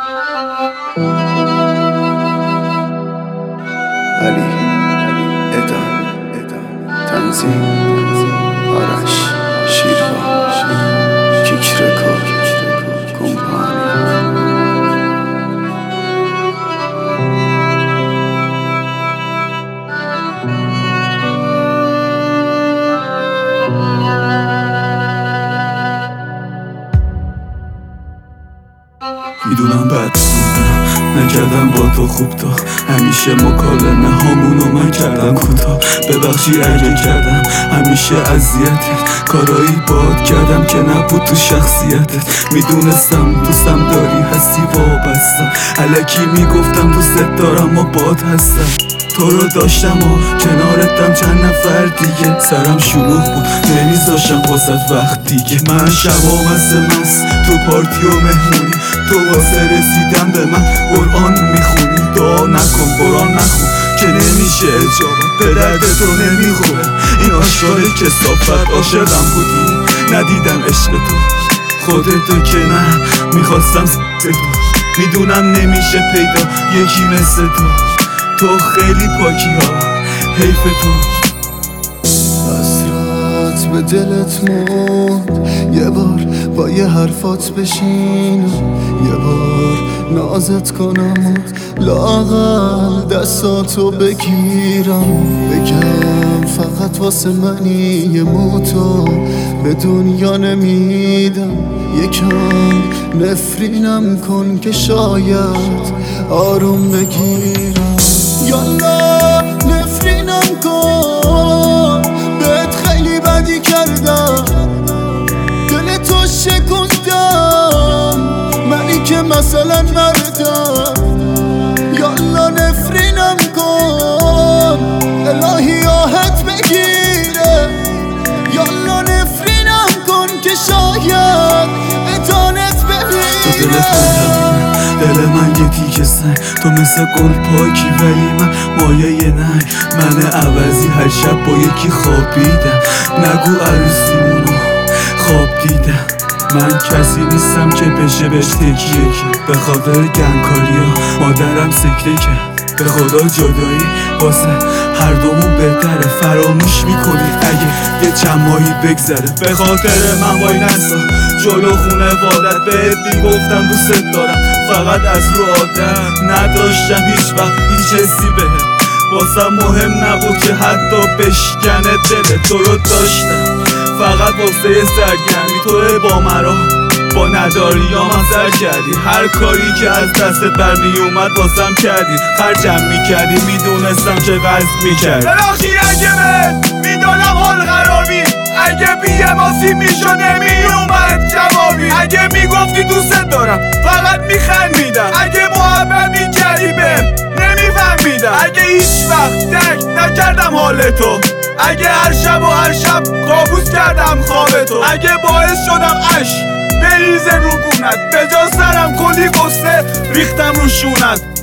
علی ادم تنظیم آرش شیرها کیکرکو کمپانی. میدونم بد بودم نکردم با تو خوب، تا همیشه مکالمه هامونو من کردم کوتاه. ببخشی اگه کردم همیشه اذیتت، کارایی باد کردم که نبود تو شخصیتت. میدونستم دوستم داری هستی وابستم، الکی میگفتم دوست دارم و باد هستم. تو رو داشتم و کنارتم چند نفر دیگه، سرم شلوغ بود نمیذاشم واسه وقت دیگه. من شبا مست تو پارتی و مهمونی، تو واسه رسیدن به من قرآن میخونی. دعا نکن قرآن نخون که نمیشه اجابت، به درد تو نمیخوره این آشکار کثافت. عاشقم بودی ندیدم عشق تو، خودتو که نه میخواستم تو. میدونم نمیشه پیدا یکی مثل تو خیلی پاکی ها حیف تو. حسرت به دلت موند، یه بار با یه حرفات بشینم، یه بار نازت کنم و لااقل دستاتو بگیرم، بگم فقط واسه منی یه موتو به دنیا نمیدم. یکم نفرینم کن که شاید آروم بگیرم. یالا نفرینم کن، بهت خیلی بدی کردم، دل تو شکستم، منی که مثلا مردم. یالا نفرینم کن، الهی آهت بگیره. یالا نفرینم کن که شاید اتانت بگیره. دل من یه تیکه سنگ، تو مثل گل پاکی ولی من مایه ننگ. من عوضی هر شب با یکی خوابیدم، نگو عروسیمونو خواب دیدم. من کسی نیستم که بشه بهش تکیه کرد، به خاطر گنگکاریا مادرم سکته کرد. به خدا جدایی واسه هر دومون بهتره، فراموش میکنی اگه یه چند ماهی بگذره. به خاطر من وای نسا جلو خونه وادت، بهت میگفتم دوست دارم فقط از رو عادت. نداشتم هیچ وقت هیچ حسی بهت، واسم مهم نبود که حتی بشکنه دلت. تو رو داشتم فقط واسه سرگرمی، تو با مرا با نداریام هم سر کردی. هر کاری که از دستت برمی اومد واسم کردی، خرجم میکردی میدونستم چه قصد میکردی. بلاخی اگه بهت میدادم حال قراری، اگه بی‌حماسی میشد نمیومد جوابی. اگه میگفتی دوست دارم فقط میخندیدم، اگه محبت میکردی بهم نمیفهمیدم. اگه هیچ وقت درک نکردم حال تو، اگه هر شب کابوس کردم خواب تو، اگه باعث شدم اشک بریزه رو گونت، به جا سرم کلی قصه ریختم رو شونت.